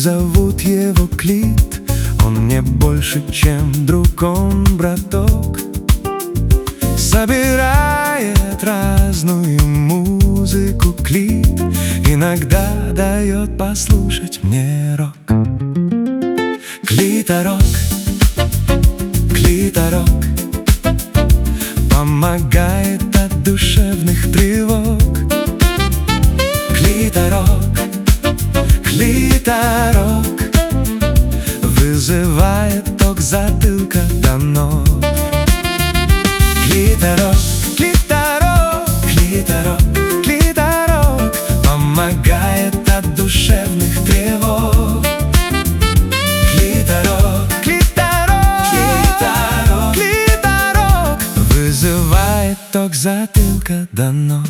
зовут его Клит. Он мне больше, чем друг, он браток. Собирает разную музыку Клит, иногда дает послушать мне рок. Клиторок, клиторок помогает от душевных тревог. Клиторок, клиторок вызывает ток затылка до ног. Клиторок, клиторок, клиторок, клиторок помогает от душевных тревог. Клиторок, клиторок, клиторок, клиторок вызывает ток затылка до ног.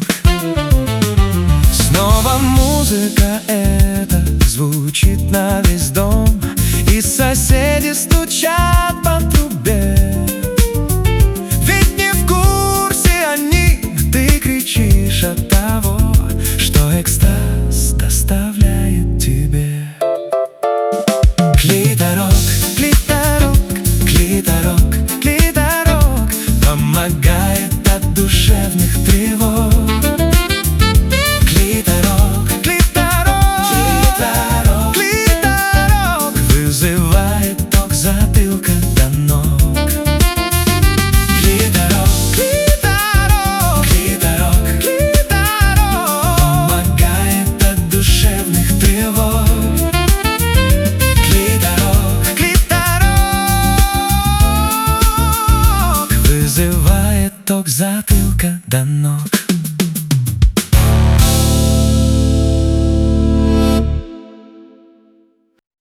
Снова музыка эта звучит на весь дом, и соседи стучат по трубе. Ведь не в курсе они, ты кричишь от того, что экстаз доставляет тебе. Клиторок, клиторок, клиторок, клиторок помогает от душевных тревог. Клиторок, клиторок, клиторок, клиторок вызывает ток затылка до ног. Клиторок, клиторок, клиторок, клиторок помогает от душевных тревог. Клиторок, клиторок вызывает ток затылка до ног.